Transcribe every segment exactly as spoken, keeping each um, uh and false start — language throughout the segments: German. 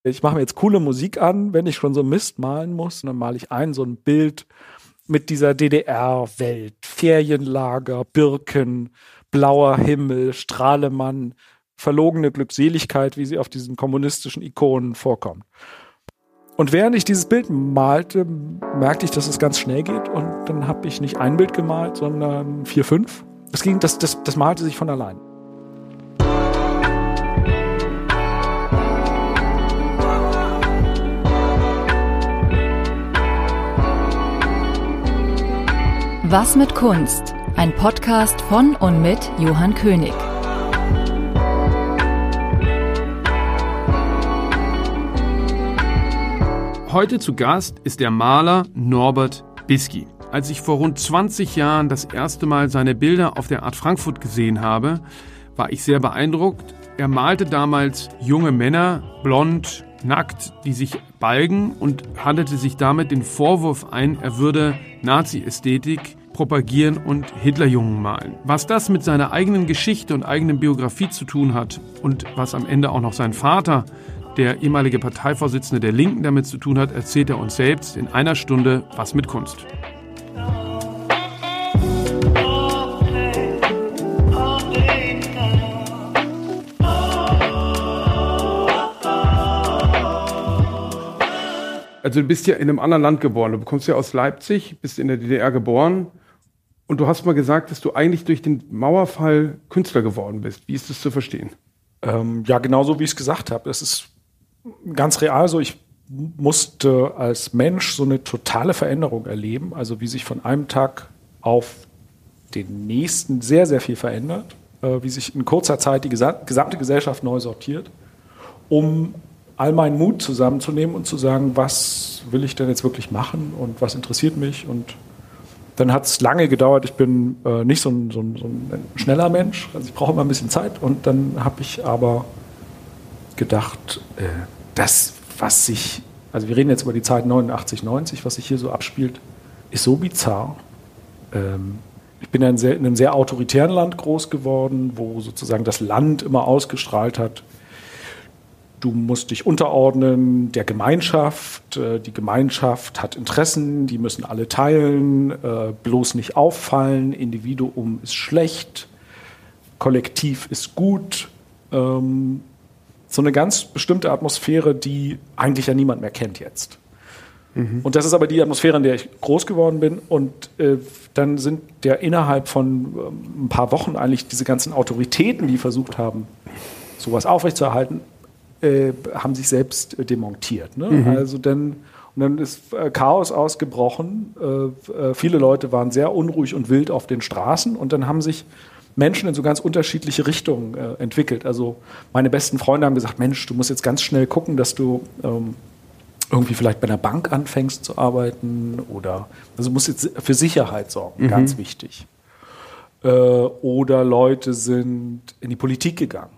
Ich mache mir jetzt coole Musik an, wenn ich schon so Mist malen muss. Und dann male ich ein so ein Bild mit dieser D D R-Welt. Ferienlager, Birken, blauer Himmel, Strahlemann, verlogene Glückseligkeit, wie sie auf diesen kommunistischen Ikonen vorkommt. Und während ich dieses Bild malte, merkte ich, dass es ganz schnell geht. Und dann habe ich nicht ein Bild gemalt, sondern vier, fünf. Das ging, das, das, das malte sich von allein. Was mit Kunst? Ein Podcast von und mit Johann König. Heute zu Gast ist der Maler Norbert Bisky. Als ich vor rund zwanzig Jahren das erste Mal seine Bilder auf der Art Frankfurt gesehen habe, war ich sehr beeindruckt. Er malte damals junge Männer, blond, nackt, die sich balgen und handelte sich damit den Vorwurf ein, er würde Nazi-Ästhetik propagieren und Hitlerjungen malen. Was das mit seiner eigenen Geschichte und eigenen Biografie zu tun hat und was am Ende auch noch sein Vater, der ehemalige Parteivorsitzende der Linken, damit zu tun hat, erzählt er uns selbst in einer Stunde Was mit Kunst. Also du bist ja in einem anderen Land geboren. Du kommst ja aus Leipzig, bist in der D D R geboren. Und du hast mal gesagt, dass du eigentlich durch den Mauerfall Künstler geworden bist. Wie ist das zu verstehen? Ähm, ja, genau so, wie ich es gesagt habe. Es ist ganz real so. Ich musste als Mensch so eine totale Veränderung erleben. Also wie sich von einem Tag auf den nächsten sehr, sehr viel verändert. Äh, wie sich in kurzer Zeit die gesa- gesamte Gesellschaft neu sortiert. Um all meinen Mut zusammenzunehmen und zu sagen, was will ich denn jetzt wirklich machen und was interessiert mich. Und dann hat es lange gedauert. Ich bin äh, nicht so ein, so, ein, so ein schneller Mensch. Also ich brauche immer ein bisschen Zeit. Und dann habe ich aber gedacht, äh, das, was sich, also wir reden jetzt über die Zeit neunundachtzig, neunzig, was sich hier so abspielt, ist so bizarr. Ähm, ich bin ja in, sehr, in einem sehr autoritären Land groß geworden, wo sozusagen das Land immer ausgestrahlt hat, du musst dich unterordnen der Gemeinschaft. Die Gemeinschaft hat Interessen, die müssen alle teilen, bloß nicht auffallen. Individuum ist schlecht, Kollektiv ist gut. So eine ganz bestimmte Atmosphäre, die eigentlich ja niemand mehr kennt jetzt. Mhm. Und das ist aber die Atmosphäre, in der ich groß geworden bin. Und dann sind ja innerhalb von ein paar Wochen eigentlich diese ganzen Autoritäten, die versucht haben, sowas aufrechtzuerhalten, Äh, haben sich selbst äh, demontiert. Ne? Mhm. Also dann, und dann ist äh, Chaos ausgebrochen. Äh, äh, viele Leute waren sehr unruhig und wild auf den Straßen. Und dann haben sich Menschen in so ganz unterschiedliche Richtungen äh, entwickelt. Also meine besten Freunde haben gesagt, Mensch, du musst jetzt ganz schnell gucken, dass du ähm, irgendwie vielleicht bei einer Bank anfängst zu arbeiten. Oder also du musst jetzt für Sicherheit sorgen, mhm. ganz wichtig. Äh, oder Leute sind in die Politik gegangen.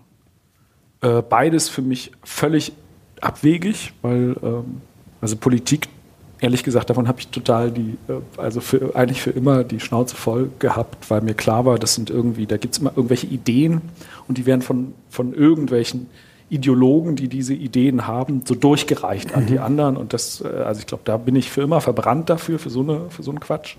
Beides für mich völlig abwegig, weil ähm, also Politik, ehrlich gesagt, davon habe ich total die, äh, also für, eigentlich für immer die Schnauze voll gehabt, weil mir klar war, das sind irgendwie, da gibt es immer irgendwelche Ideen und die werden von, von irgendwelchen Ideologen, die diese Ideen haben, so durchgereicht an die anderen und das, äh, also ich glaube, da bin ich für immer verbrannt dafür, für so eine, für so einen Quatsch.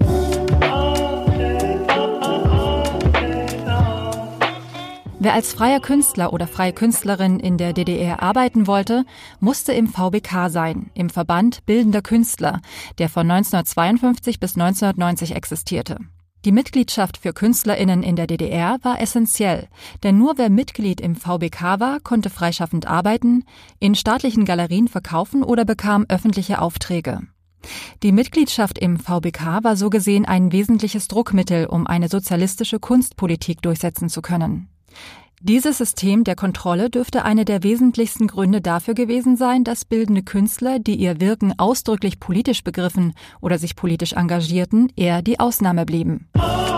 Wer als freier Künstler oder freie Künstlerin in der D D R arbeiten wollte, musste im V B K sein, im Verband Bildender Künstler, der von neunzehnhundertzweiundfünfzig bis neunzehnhundertneunzig existierte. Die Mitgliedschaft für KünstlerInnen in der D D R war essentiell, denn nur wer Mitglied im V B K war, konnte freischaffend arbeiten, in staatlichen Galerien verkaufen oder bekam öffentliche Aufträge. Die Mitgliedschaft im V B K war so gesehen ein wesentliches Druckmittel, um eine sozialistische Kunstpolitik durchsetzen zu können. Dieses System der Kontrolle dürfte eine der wesentlichsten Gründe dafür gewesen sein, dass bildende Künstler, die ihr Wirken ausdrücklich politisch begriffen oder sich politisch engagierten, eher die Ausnahme blieben.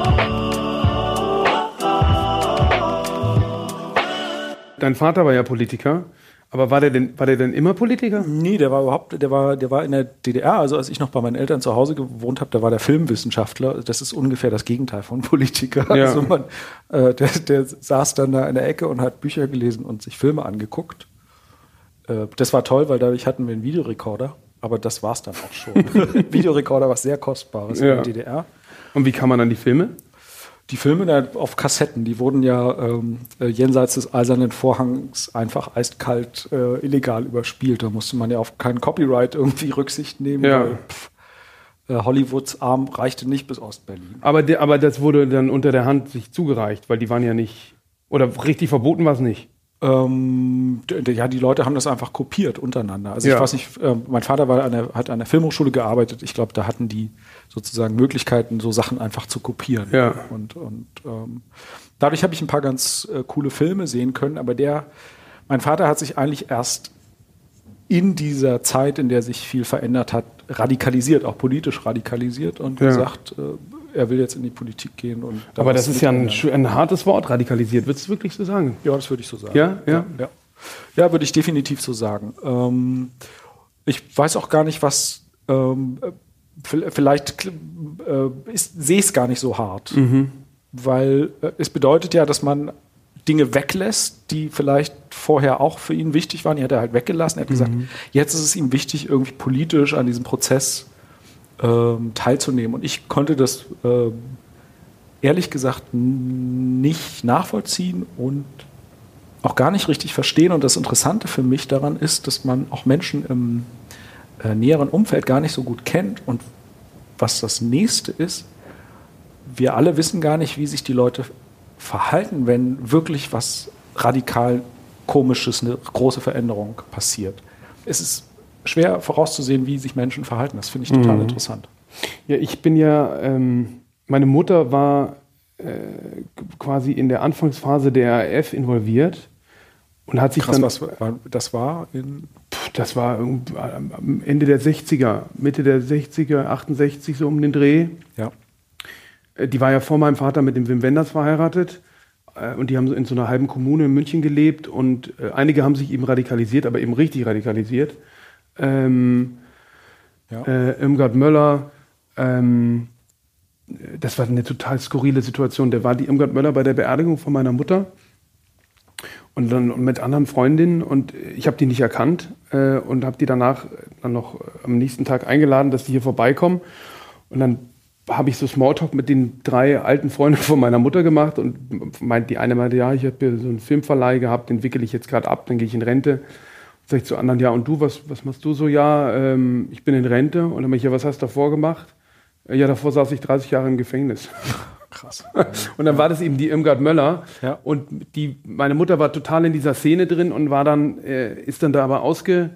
Dein Vater war ja Politiker. Aber war der denn, war der denn immer Politiker? Nee, der war überhaupt, der war, der war in der D D R, also als ich noch bei meinen Eltern zu Hause gewohnt habe, da war der Filmwissenschaftler. Das ist ungefähr das Gegenteil von Politiker. Ja. Also man, äh, der, der saß dann da in der Ecke und hat Bücher gelesen und sich Filme angeguckt. äh, das war toll, weil dadurch hatten wir einen Videorekorder, aber das war es dann auch schon. Videorekorder, was sehr Kostbares ja. in der D D R. Und wie kam man an die Filme? Die Filme da auf Kassetten, die wurden ja ähm, äh, jenseits des Eisernen Vorhangs einfach eiskalt äh, illegal überspielt. Da musste man ja auf kein Copyright irgendwie Rücksicht nehmen, ja. weil pff, äh, Hollywoods Arm reichte nicht bis Ostberlin. Aber, de, aber das wurde dann unter der Hand sich zugereicht, weil die waren ja nicht, oder richtig verboten war es nicht. Ähm, d- ja, die Leute haben das einfach kopiert untereinander. Also Ja. ich weiß nicht, äh, mein Vater war an der, hat an der Filmhochschule gearbeitet. Ich glaube, da hatten die sozusagen Möglichkeiten, so Sachen einfach zu kopieren. Ja. Und, und ähm, dadurch habe ich ein paar ganz äh, coole Filme sehen können. Aber der, mein Vater hat sich eigentlich erst in dieser Zeit, in der sich viel verändert hat, radikalisiert, auch politisch radikalisiert und Ja. gesagt, äh, er will jetzt in die Politik gehen. Und da Aber was das ist ja ein, verändern. ein hartes Wort, radikalisiert. Würdest du wirklich so sagen? Ja, das würde ich so sagen. Ja, ja. Ja, ja würde ich definitiv so sagen. Ähm, ich weiß auch gar nicht, was ähm, v- vielleicht äh, ist, sehe ich es gar nicht so hart. Mhm. Weil äh, es bedeutet ja, dass man Dinge weglässt, die vielleicht vorher auch für ihn wichtig waren. Die hat er halt weggelassen. Er hat gesagt, jetzt ist es ihm wichtig, irgendwie politisch an diesem Prozess ähm, teilzunehmen. Und ich konnte das äh, ehrlich gesagt n- nicht nachvollziehen und auch gar nicht richtig verstehen. Und das Interessante für mich daran ist, dass man auch Menschen im äh, näheren Umfeld gar nicht so gut kennt. Und was das Nächste ist, wir alle wissen gar nicht, wie sich die Leute verhalten, wenn wirklich was radikal Komisches, eine große Veränderung passiert. Es ist schwer vorauszusehen, wie sich Menschen verhalten. Das finde ich total Mhm. interessant. Ja, ich bin ja, ähm, meine Mutter war äh, quasi in der Anfangsphase der R A F involviert und hat sich Krass, dann, was war, das war in... Pff, das war irgend- am Ende der sechziger, Mitte der sechziger, achtundsechzig so um den Dreh. Ja. Äh, Die war ja vor meinem Vater mit dem Wim Wenders verheiratet äh, und die haben so in so einer halben Kommune in München gelebt und äh, einige haben sich eben radikalisiert, aber eben richtig radikalisiert. Ähm, Ja. äh, Irmgard Möller, ähm, das war eine total skurrile Situation. Da war die Irmgard Möller bei der Beerdigung von meiner Mutter und dann mit anderen Freundinnen und ich habe die nicht erkannt äh, und habe die danach dann noch am nächsten Tag eingeladen, dass die hier vorbeikommen und dann habe ich so Smalltalk mit den drei alten Freunden von meiner Mutter gemacht und meint, die eine meinte, ja, ich habe hier so einen Filmverleih gehabt, den wickel ich jetzt gerade ab, dann gehe ich in Rente. Sag ich zu anderen, ja, und du, was, was machst du so? Ja, ähm, ich bin in Rente. Und dann meinte ich, ja, was hast du davor gemacht? Ja, davor saß ich dreißig Jahre im Gefängnis. Krass. Und dann war das eben die Irmgard Möller. Ja. Und die, meine Mutter war total in dieser Szene drin und war dann, äh, ist dann da aber ausge...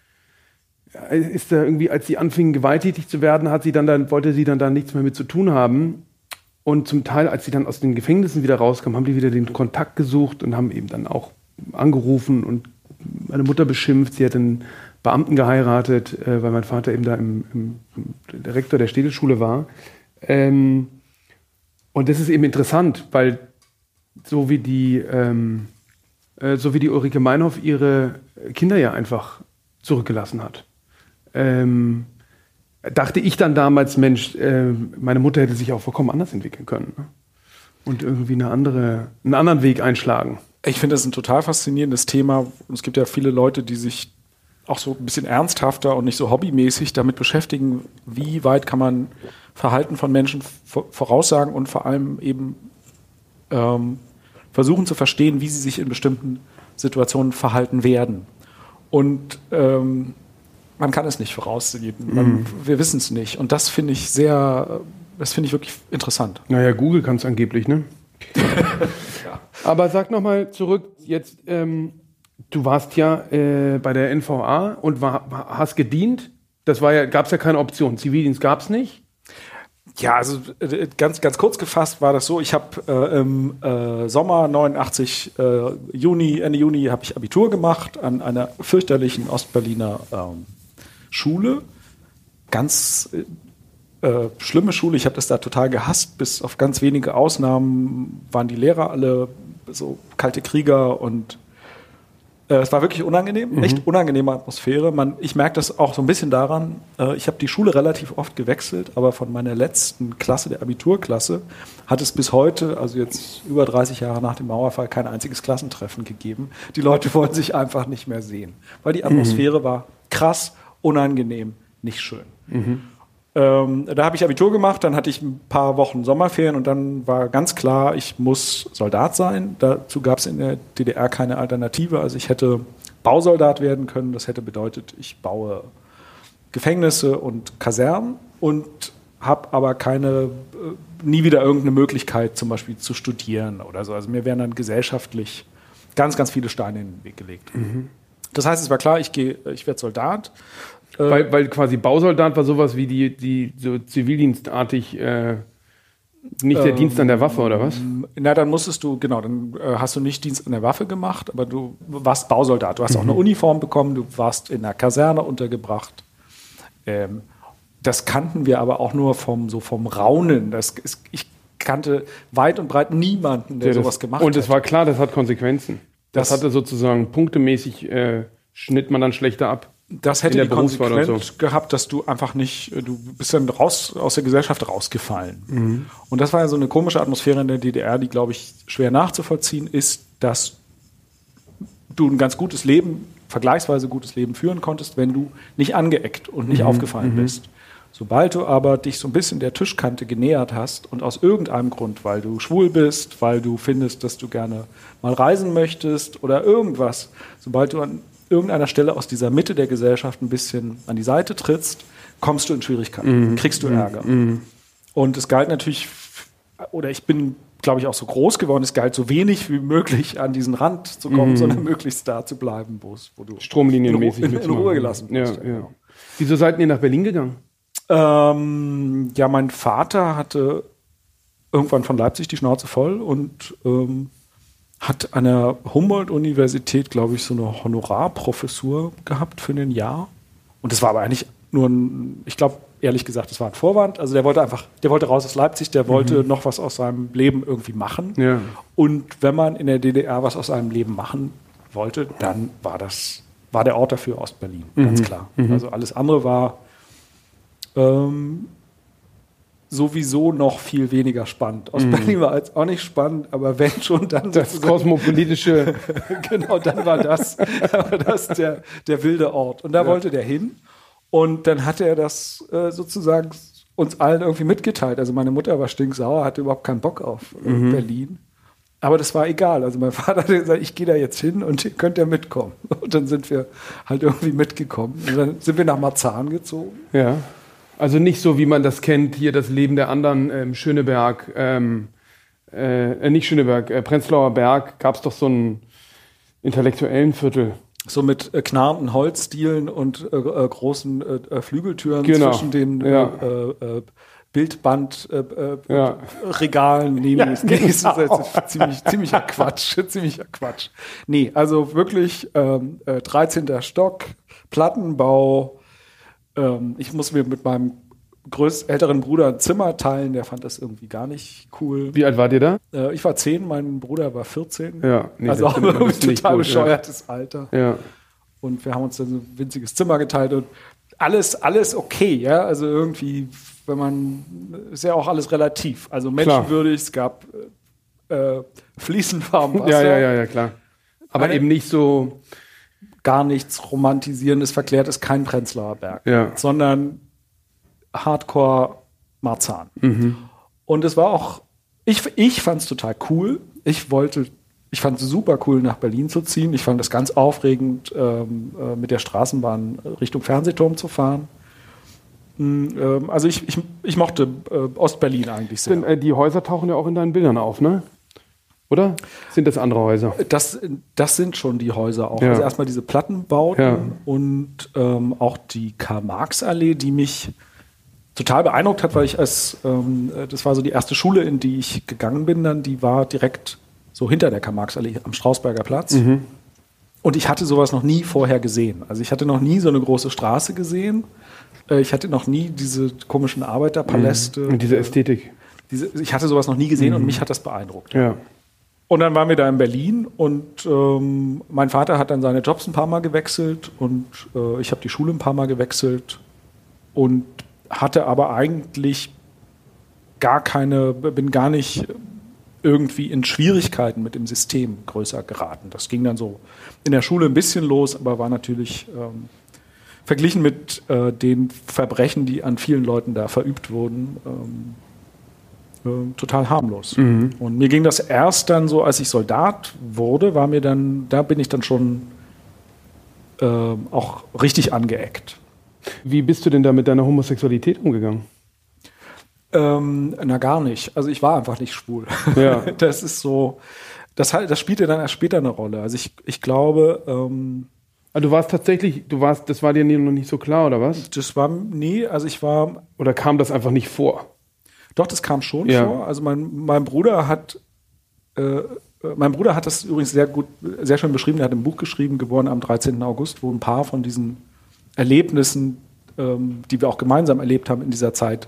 Ist da irgendwie, als sie anfingen, gewalttätig zu werden, hat sie dann, dann, wollte sie dann da nichts mehr mit zu tun haben. Und zum Teil, als sie dann aus den Gefängnissen wieder rauskam, haben die wieder den Kontakt gesucht und haben eben dann auch angerufen und meine Mutter beschimpft. Sie hat einen Beamten geheiratet, äh, weil mein Vater eben da im, im, im Direktor der Städelschule war. Ähm, und das ist eben interessant, weil so wie die, ähm, äh, so wie die Ulrike Meinhof ihre Kinder ja einfach zurückgelassen hat. Ähm, dachte ich dann damals, Mensch, äh, meine Mutter hätte sich auch vollkommen anders entwickeln können. Ne? Und irgendwie eine andere, einen anderen Weg einschlagen. Ich finde das ein total faszinierendes Thema. Und es gibt ja viele Leute, die sich auch so ein bisschen ernsthafter und nicht so hobbymäßig damit beschäftigen, wie weit kann man Verhalten von Menschen voraussagen und vor allem eben ähm, versuchen zu verstehen, wie sie sich in bestimmten Situationen verhalten werden. Und ähm, man kann es nicht voraussehen. Man, Mhm. Wir wissen es nicht. Und das finde ich sehr, das finde ich wirklich interessant. Naja, Google kann es angeblich, ne? Ja. Aber sag nochmal zurück, jetzt, ähm, du warst ja äh, bei der N V A und war, hast gedient. Das war ja, gab es ja keine Option. Zivildienst gab es nicht. Ja, also äh, ganz, ganz kurz gefasst war das so, ich habe äh, im äh, Sommer neunundachtzig, äh, Juni, Ende Juni habe ich Abitur gemacht an einer fürchterlichen Ostberliner ähm, Schule. Ganz äh, äh, schlimme Schule, ich habe das da total gehasst, bis auf ganz wenige Ausnahmen waren die Lehrer alle so kalte Krieger und Äh, es war wirklich unangenehm, mhm. echt unangenehme Atmosphäre. Man, ich merke das auch so ein bisschen daran, äh, ich habe die Schule relativ oft gewechselt, aber von meiner letzten Klasse, der Abiturklasse, hat es bis heute, also jetzt über dreißig Jahre nach dem Mauerfall, kein einziges Klassentreffen gegeben. Die Leute wollen sich einfach nicht mehr sehen, weil die Atmosphäre mhm. war krass, unangenehm, nicht schön. Mhm. Ähm, da habe ich Abitur gemacht, dann hatte ich ein paar Wochen Sommerferien und dann war ganz klar, ich muss Soldat sein. Dazu gab es in der D D R keine Alternative. Also ich hätte Bausoldat werden können. Das hätte bedeutet, ich baue Gefängnisse und Kasernen und habe aber keine, nie wieder irgendeine Möglichkeit, zum Beispiel zu studieren oder so. Also mir wären dann gesellschaftlich ganz, ganz viele Steine in den Weg gelegt. Mhm. Das heißt, es war klar, ich gehe, ich werde Soldat. Weil, weil quasi Bausoldat war sowas wie die, die so zivildienstartig, äh, nicht der ähm, Dienst an der Waffe, oder was? Na, dann musstest du, genau, dann äh, hast du nicht Dienst an der Waffe gemacht, aber du warst Bausoldat. Du hast mhm. auch eine Uniform bekommen, du warst in einer Kaserne untergebracht. Ähm, das kannten wir aber auch nur vom, so vom Raunen. Das ist, ich kannte weit und breit niemanden, der, der sowas das, gemacht hat. Und es war klar, das hat Konsequenzen. Das, das hatte sozusagen punktemäßig, äh, schnitt man dann schlechter ab. Das hätte die Konsequenz so. gehabt, dass du einfach nicht, du bist dann raus, aus der Gesellschaft rausgefallen. Mhm. Und das war ja so eine komische Atmosphäre in der D D R, die, glaube ich, schwer nachzuvollziehen ist, dass du ein ganz gutes Leben, vergleichsweise gutes Leben führen konntest, wenn du nicht angeeckt und nicht mhm. aufgefallen mhm. bist. Sobald du aber dich so ein bisschen der Tischkante genähert hast und aus irgendeinem Grund, weil du schwul bist, weil du findest, dass du gerne mal reisen möchtest oder irgendwas, sobald du an irgendeiner Stelle aus dieser Mitte der Gesellschaft ein bisschen an die Seite trittst, kommst du in Schwierigkeiten, mhm. kriegst du Ärger. Mhm. Und es galt natürlich, oder ich bin, glaube ich, auch so groß geworden, es galt so wenig wie möglich an diesen Rand zu kommen, mhm. sondern möglichst da zu bleiben, wo du stromlinienmäßig in, in, in Ruhe gelassen bist. Ja, ja. Ja. Wieso seid ihr nach Berlin gegangen? Ähm, ja, mein Vater hatte irgendwann von Leipzig die Schnauze voll und ähm, hat an der Humboldt-Universität, glaube ich, so eine Honorarprofessur gehabt für ein Jahr. Und das war aber eigentlich nur ein, ich glaube, ehrlich gesagt, das war ein Vorwand. Also der wollte einfach, der wollte raus aus Leipzig, der wollte mhm. noch was aus seinem Leben irgendwie machen. Ja. Und wenn man in der D D R was aus seinem Leben machen wollte, dann war das, war der Ort dafür Ostberlin, mhm. ganz klar. Mhm. Also alles andere war ähm, sowieso noch viel weniger spannend. Ostberlin mhm. war jetzt auch nicht spannend, aber wenn schon, dann das kosmopolitische. Genau, dann war das, war das der, der wilde Ort. Und da ja. wollte der hin. Und dann hatte er das äh, sozusagen uns allen irgendwie mitgeteilt. Also meine Mutter war stinksauer, hatte überhaupt keinen Bock auf äh, mhm. Berlin. Aber das war egal. Also mein Vater hat gesagt, ich gehe da jetzt hin und ihr könnt ja mitkommen. Und dann sind wir halt irgendwie mitgekommen. Und dann sind wir nach Marzahn gezogen. Ja. Also nicht so, wie man das kennt, hier das Leben der anderen, ähm, Schöneberg, ähm, äh, nicht Schöneberg, äh, Prenzlauer Berg, gab es doch so einen intellektuellen Viertel. So mit äh, knarrenden Holzdielen und äh, äh, großen äh, Flügeltüren genau. zwischen den ja. äh, äh, Bildbandregalen. Äh, ja. Nee, nee, ist, nee, ist, ist ziemlich, ziemlicher Quatsch. ziemlicher Quatsch. Nee, also wirklich ähm, äh, dreizehnter Stock, Plattenbau. Ähm, ich muss mir mit meinem größten, älteren Bruder ein Zimmer teilen, der fand das irgendwie gar nicht cool. Wie alt wart ihr da? Äh, ich war zehn, mein Bruder war vierzehn. Ja, nee, also auch ein total gut, bescheuertes ja. Alter. Ja. Und wir haben uns dann so ein winziges Zimmer geteilt und alles, alles okay, ja. Also irgendwie, wenn man, ist ja auch alles relativ. Also menschenwürdig, es gab äh, fließend warm Wasser. Ja, ja, ja, ja, klar. Aber Eine, eben nicht so gar nichts Romantisierendes, Verklärtes, kein Prenzlauer Berg, ja. sondern Hardcore Marzahn. Mhm. Und es war auch, ich, ich fand es total cool. Ich wollte, ich fand es super cool, nach Berlin zu ziehen. Ich fand es ganz aufregend, ähm, äh, mit der Straßenbahn Richtung Fernsehturm zu fahren. Ähm, also ich, ich, ich mochte äh, Ostberlin eigentlich sehr. Denn, äh, die Häuser tauchen ja auch in deinen Bildern auf, ne? Oder? Sind das andere Häuser? Das, das sind schon die Häuser auch. Ja. Also erstmal diese Plattenbauten ja. und ähm, auch die Karl-Marx-Allee, die mich total beeindruckt hat, weil ich als, ähm, das war so die erste Schule, in die ich gegangen bin, dann, die war direkt so hinter der Karl-Marx-Allee am Strausberger Platz. Mhm. Und ich hatte sowas noch nie vorher gesehen. Also ich hatte noch nie so eine große Straße gesehen. Äh, ich hatte noch nie diese komischen Arbeiterpaläste. Mhm. Und diese Ästhetik. Diese, ich hatte sowas noch nie gesehen mhm. und mich hat das beeindruckt. Ja. Und dann waren wir da in Berlin und ähm, mein Vater hat dann seine Jobs ein paar Mal gewechselt und äh, ich habe die Schule ein paar Mal gewechselt und hatte aber eigentlich gar keine, bin gar nicht irgendwie in Schwierigkeiten mit dem System größer geraten. Das ging dann so in der Schule ein bisschen los, aber war natürlich ähm, verglichen mit äh, den Verbrechen, die an vielen Leuten da verübt wurden, ähm, äh, total harmlos. Mhm. Und mir ging das erst dann so, als ich Soldat wurde, war mir dann, da bin ich dann schon äh, auch richtig angeeckt. Wie bist du denn da mit deiner Homosexualität umgegangen? Ähm, na gar nicht. Also ich war einfach nicht schwul. Ja. Das ist so, das, das spielte dann erst später eine Rolle. Also ich, ich glaube, ähm, also du warst tatsächlich, du warst, das war dir noch nicht so klar, oder was? Das war, nee, also ich war... Oder kam das einfach nicht vor? Doch, das kam schon ja. vor. Also mein, mein Bruder hat, äh, mein Bruder hat das übrigens sehr gut, sehr schön beschrieben. Er hat ein Buch geschrieben, geboren am dreizehnten August, wo ein paar von diesen Erlebnissen, ähm, die wir auch gemeinsam erlebt haben in dieser Zeit,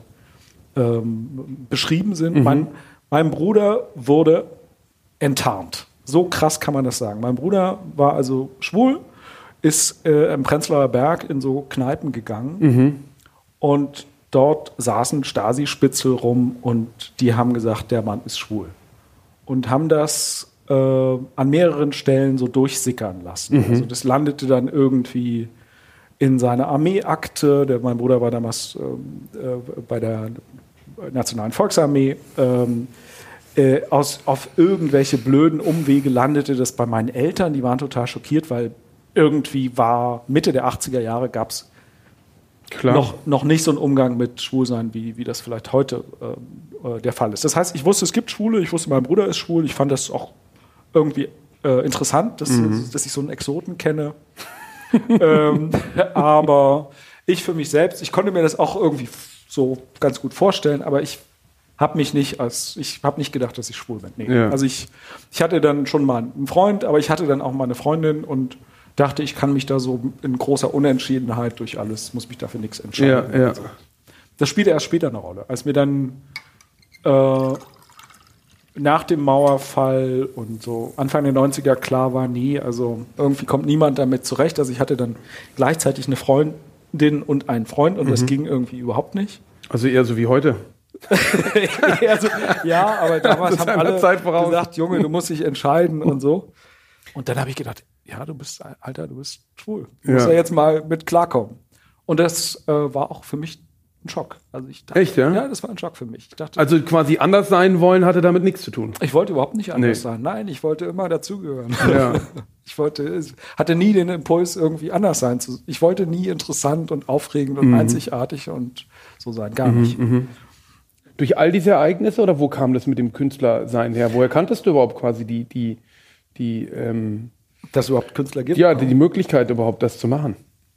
ähm, beschrieben sind. Mhm. Mein, mein Bruder wurde enttarnt. So krass kann man das sagen. Mein Bruder war also schwul, ist äh, im Prenzlauer Berg in so Kneipen gegangen mhm. und dort saßen Stasi-Spitzel rum und die haben gesagt, der Mann ist schwul. Und haben das äh, an mehreren Stellen so durchsickern lassen. Mhm. Also das landete dann irgendwie in seiner Armeeakte. Der, mein Bruder war damals ähm, äh, bei der Nationalen Volksarmee. Ähm, äh, aus, auf irgendwelche blöden Umwege landete das bei meinen Eltern. Die waren total schockiert, weil irgendwie war Mitte der achtziger Jahre gab es noch, noch nicht so einen Umgang mit Schwulsein, wie, wie das vielleicht heute äh, der Fall ist. Das heißt, ich wusste, es gibt Schwule, ich wusste, mein Bruder ist schwul, ich fand das auch irgendwie äh, interessant, dass, mhm. dass ich so einen Exoten kenne. ähm, aber ich für mich selbst, ich konnte mir das auch irgendwie so ganz gut vorstellen, aber ich habe mich nicht als, ich habe nicht gedacht, dass ich schwul bin. Nee. Ja. Also ich, ich hatte dann schon mal einen Freund, aber ich hatte dann auch mal eine Freundin und dachte, ich kann mich da so in großer Unentschiedenheit durch alles, muss mich dafür nichts entscheiden. Ja, ja. Also das spielte erst später eine Rolle. Als mir dann äh, nach dem Mauerfall und so Anfang der neunziger klar war, nie, also irgendwie kommt niemand damit zurecht. Also ich hatte dann gleichzeitig eine Freundin und einen Freund und mhm. das ging irgendwie überhaupt nicht. Also eher so wie heute? also, ja, aber damals haben alle gesagt, Junge, du musst dich entscheiden und so. Und dann habe ich gedacht, ja, du bist, Alter, du bist schwul. Du ja. musst ja jetzt mal mit klarkommen. Und das äh, war auch für mich ein Schock. Also ich dachte, echt, ja? Ja, das war ein Schock für mich. Ich dachte, also quasi anders sein wollen, hatte damit nichts zu tun? Ich wollte überhaupt nicht anders nee. sein. Nein, ich wollte immer dazugehören. Ja. Ich wollte, hatte nie den Impuls, irgendwie anders sein zu. Ich wollte nie interessant und aufregend und mhm. einzigartig und so sein. Gar mhm, nicht. Mhm. Durch all diese Ereignisse oder wo kam das mit dem Künstlersein her? Woher kanntest du überhaupt quasi die, die, die ähm dass es überhaupt Künstler gibt? Ja, die, die Möglichkeit überhaupt, das zu machen.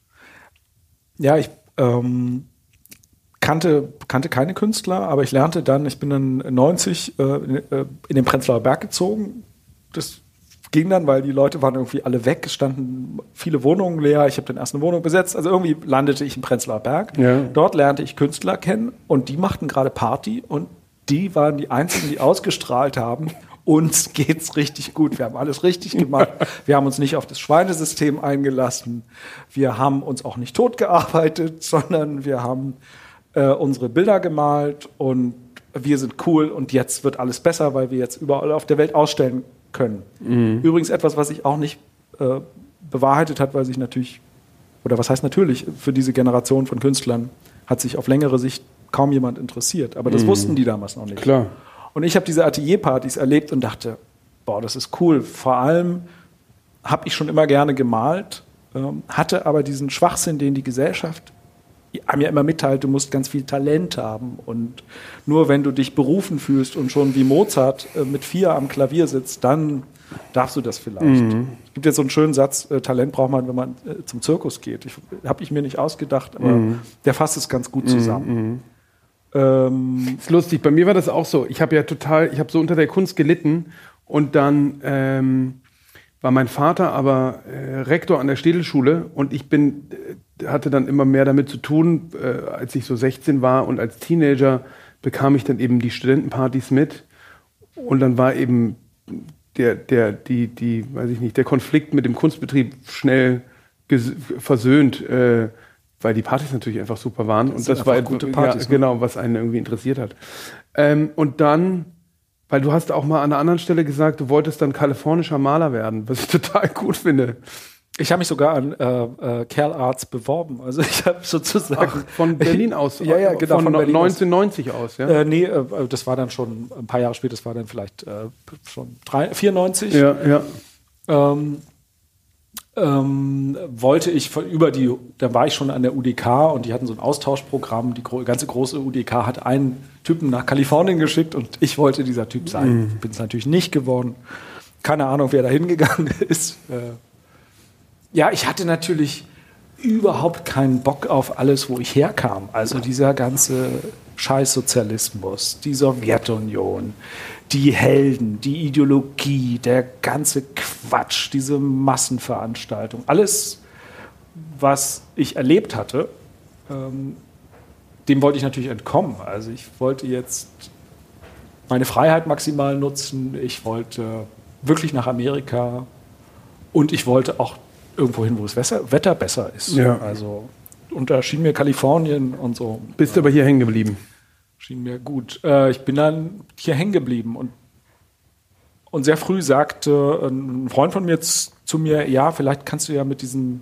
Ja, ich ähm, kannte, kannte keine Künstler, aber ich lernte dann, ich bin dann neunzig äh, in den Prenzlauer Berg gezogen. Das ging dann, weil die Leute waren irgendwie alle weg, es standen viele Wohnungen leer, ich habe dann erst eine Wohnung besetzt, also irgendwie landete ich im Prenzlauer Berg. Ja. Dort lernte ich Künstler kennen und die machten gerade Party und die waren die einzigen, die ausgestrahlt haben, uns geht's richtig gut, wir haben alles richtig gemacht, wir haben uns nicht auf das Schweinesystem eingelassen, wir haben uns auch nicht totgearbeitet, sondern wir haben äh, unsere Bilder gemalt und wir sind cool und jetzt wird alles besser, weil wir jetzt überall auf der Welt ausstellen können. Mhm. Übrigens etwas, was sich auch nicht äh, bewahrheitet hat, weil sich natürlich, oder was heißt natürlich, für diese Generation von Künstlern hat sich auf längere Sicht kaum jemand interessiert. Aber das mhm. wussten die damals noch nicht. Klar. Und ich habe diese Atelierpartys erlebt und dachte, boah, das ist cool. Vor allem habe ich schon immer gerne gemalt, ähm, hatte aber diesen Schwachsinn, den die Gesellschaft haben ja immer mitteilt, du musst ganz viel Talent haben und nur wenn du dich berufen fühlst und schon wie Mozart äh, mit vier am Klavier sitzt, dann darfst du das vielleicht. Mhm. Es gibt jetzt so einen schönen Satz, äh, Talent braucht man, wenn man äh, zum Zirkus geht. Habe ich mir nicht ausgedacht, aber mhm. der fasst es ganz gut zusammen. Mhm. Ähm, ist lustig, bei mir war das auch so. Ich habe ja total, ich habe so unter der Kunst gelitten und dann ähm, war mein Vater aber äh, Rektor an der Städelschule und ich bin äh, hatte dann immer mehr damit zu tun, äh, als ich so sechzehn war und als Teenager bekam ich dann eben die Studentenpartys mit und dann war eben der, der, die, die, weiß ich nicht, der Konflikt mit dem Kunstbetrieb schnell ges- versöhnt, äh, weil die Partys natürlich einfach super waren. Das und das war gute Partys, ja, ne? Genau, was einen irgendwie interessiert hat. Ähm, und dann, weil du hast auch mal an einer anderen Stelle gesagt, du wolltest dann kalifornischer Maler werden, was ich total gut finde. Ich habe mich sogar an äh, äh, Kerl Arts beworben. Also ich habe sozusagen... Ach, von Berlin aus? Ja, ja, genau. Von, von Berlin neunzehnhundertneunzig aus, aus ja? Äh, nee, äh, das war dann schon ein paar Jahre später, das war dann vielleicht äh, schon drei, vierundneunzig. Ja, ja. Ähm, ähm, wollte ich von, über die, da war ich schon an der U D K und die hatten so ein Austauschprogramm. Die gro- ganze große U D K hat einen Typen nach Kalifornien geschickt und ich wollte dieser Typ sein. Mhm. Bin es natürlich nicht geworden. Keine Ahnung, wer da hingegangen ist. Äh, Ja, ich hatte natürlich überhaupt keinen Bock auf alles, wo ich herkam. Also dieser ganze Scheißsozialismus, die Sowjetunion, die Helden, die Ideologie, der ganze Quatsch, diese Massenveranstaltung. Alles, was ich erlebt hatte, ähm, dem wollte ich natürlich entkommen. Also ich wollte jetzt meine Freiheit maximal nutzen. Ich wollte wirklich nach Amerika und ich wollte auch irgendwo hin, wo das Wetter besser ist. Ja. Also, und da schien mir Kalifornien und so. Bist du aber hier hängen geblieben? Schien mir gut. Äh, ich bin dann hier hängen geblieben und, und sehr früh sagte ein Freund von mir z- zu mir, ja, vielleicht kannst du ja mit diesem,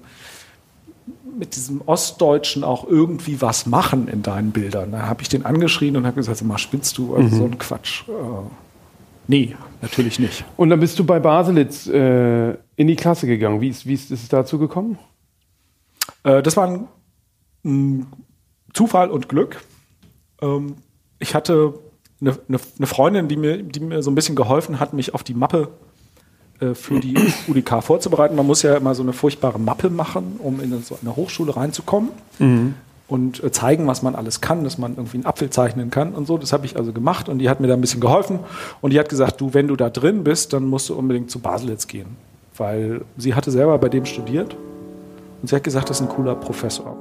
mit diesem Ostdeutschen auch irgendwie was machen in deinen Bildern. Da habe ich den angeschrien und habe gesagt, sag mal, spinnst du? Also mhm. so ein Quatsch. Äh, nee, natürlich nicht. Und dann bist du bei Baselitz äh, in die Klasse gegangen. Wie ist, wie ist, ist es dazu gekommen? Äh, das war ein, ein Zufall und Glück. Ähm, ich hatte eine, eine, eine Freundin, die mir, die mir so ein bisschen geholfen hat, mich auf die Mappe äh, für die U D K vorzubereiten. Man muss ja immer so eine furchtbare Mappe machen, um in so eine Hochschule reinzukommen. Mhm. Und äh, zeigen, was man alles kann, dass man irgendwie einen Apfel zeichnen kann und so. Das habe ich also gemacht und die hat mir da ein bisschen geholfen. Und die hat gesagt, du, wenn du da drin bist, dann musst du unbedingt zu Baselitz gehen. Weil sie hatte selber bei dem studiert und sie hat gesagt, das ist ein cooler Professor.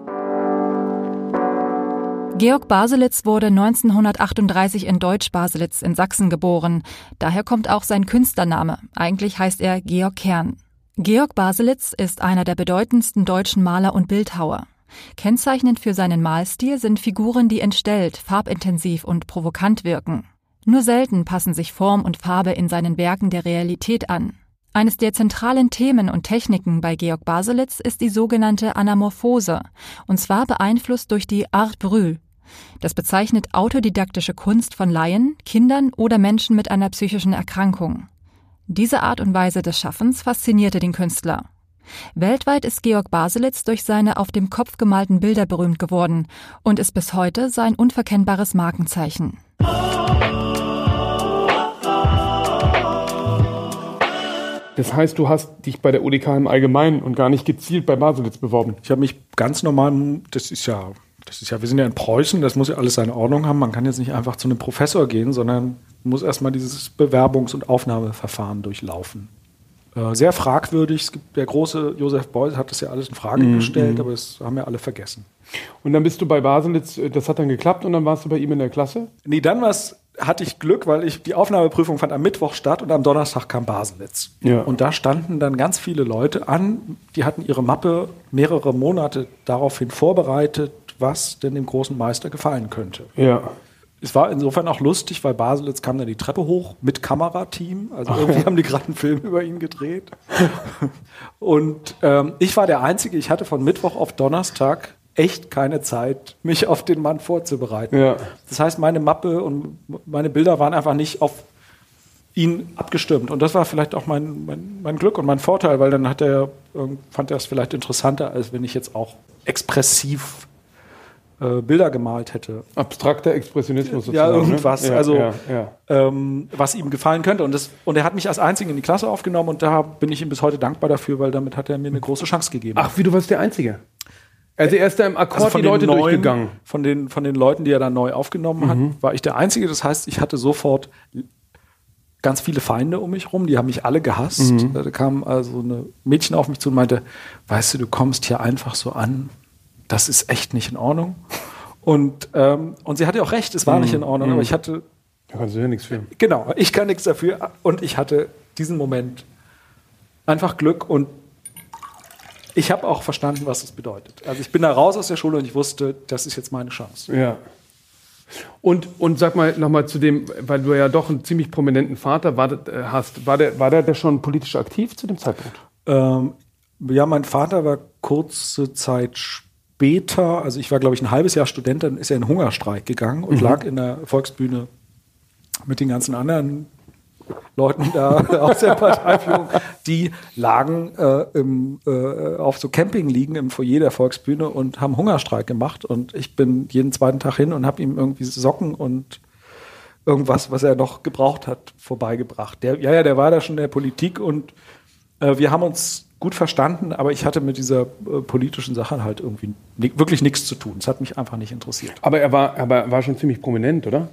Georg Baselitz wurde neunzehnhundertachtunddreißig in Deutsch-Baselitz in Sachsen geboren. Daher kommt auch sein Künstlername. Eigentlich heißt er Georg Kern. Georg Baselitz ist einer der bedeutendsten deutschen Maler und Bildhauer. Kennzeichnend für seinen Malstil sind Figuren, die entstellt, farbintensiv und provokant wirken. Nur selten passen sich Form und Farbe in seinen Werken der Realität an. Eines der zentralen Themen und Techniken bei Georg Baselitz ist die sogenannte Anamorphose, und zwar beeinflusst durch die Art Brut. Das bezeichnet autodidaktische Kunst von Laien, Kindern oder Menschen mit einer psychischen Erkrankung. Diese Art und Weise des Schaffens faszinierte den Künstler. Weltweit ist Georg Baselitz durch seine auf dem Kopf gemalten Bilder berühmt geworden und ist bis heute sein unverkennbares Markenzeichen. Das heißt, du hast dich bei der U D K im Allgemeinen und gar nicht gezielt bei Baselitz beworben? Ich habe mich ganz normal, das ist ja, das ist ja, wir sind ja in Preußen, das muss ja alles seine Ordnung haben. Man kann jetzt nicht einfach zu einem Professor gehen, sondern muss erstmal dieses Bewerbungs- und Aufnahmeverfahren durchlaufen. Äh, sehr fragwürdig. Es gibt, der große Josef Beuys hat das ja alles in Frage mm, gestellt, mm. aber das haben ja alle vergessen. Und dann bist du bei Baselitz, das hat dann geklappt und dann warst du bei ihm in der Klasse? Nee, dann war's, hatte ich Glück, weil ich die Aufnahmeprüfung fand am Mittwoch statt und am Donnerstag kam Baselitz. Ja. Und da standen dann ganz viele Leute an, die hatten ihre Mappe mehrere Monate daraufhin vorbereitet, was denn dem großen Meister gefallen könnte. Ja. Es war insofern auch lustig, weil Baselitz kam dann die Treppe hoch mit Kamerateam. Also irgendwie haben die gerade einen Film über ihn gedreht. Und ähm, ich war der Einzige, ich hatte von Mittwoch auf Donnerstag echt keine Zeit, mich auf den Mann vorzubereiten. Ja. Das heißt, meine Mappe und meine Bilder waren einfach nicht auf ihn abgestimmt. Und das war vielleicht auch mein, mein, mein Glück und mein Vorteil, weil dann hat er, fand er es vielleicht interessanter, als wenn ich jetzt auch expressiv Bilder gemalt hätte. Abstrakter Expressionismus sozusagen. Ja, irgendwas. Ne? Ja, also, ja, ja. Ähm, was ihm gefallen könnte. Und, das, und er hat mich als Einzigen in die Klasse aufgenommen und da bin ich ihm bis heute dankbar dafür, weil damit hat er mir eine große Chance gegeben. Ach, wie, du warst der Einzige? Also er ist da im Akkord also die Leute neuen, durchgegangen? Von den, von den Leuten, die er dann neu aufgenommen hat, mhm. war ich der Einzige. Das heißt, ich hatte sofort ganz viele Feinde um mich rum. Die haben mich alle gehasst. Mhm. Da kam also eine Mädchen auf mich zu und meinte, weißt du, du kommst hier einfach so an, das ist echt nicht in Ordnung. Und, ähm, und sie hatte auch recht, es war mm, nicht in Ordnung, mm. aber ich hatte... Da kannst du ja nichts für. Genau, ich kann nichts dafür und ich hatte diesen Moment einfach Glück und ich habe auch verstanden, was das bedeutet. Also ich bin da raus aus der Schule und ich wusste, das ist jetzt meine Chance. Ja. Und, und sag mal nochmal zu dem, weil du ja doch einen ziemlich prominenten Vater war, äh, hast, war der, war der, der schon politisch aktiv zu dem Zeitpunkt? Ähm, ja, mein Vater war kurze Zeit später, also ich war, glaube ich, ein halbes Jahr Student, dann ist er in Hungerstreik gegangen und mhm. lag in der Volksbühne mit den ganzen anderen Leuten da aus der Parteiführung, die lagen äh, im, äh, auf so Campingliegen im Foyer der Volksbühne und haben Hungerstreik gemacht. Und ich bin jeden zweiten Tag hin und habe ihm irgendwie Socken und irgendwas, was er noch gebraucht hat, vorbeigebracht. Der, ja, ja, der war da schon in der Politik und äh, wir haben uns gut verstanden, aber ich hatte mit dieser äh, politischen Sache halt irgendwie ni- wirklich nichts zu tun. Es hat mich einfach nicht interessiert. Aber er war, aber er war schon ziemlich prominent, oder?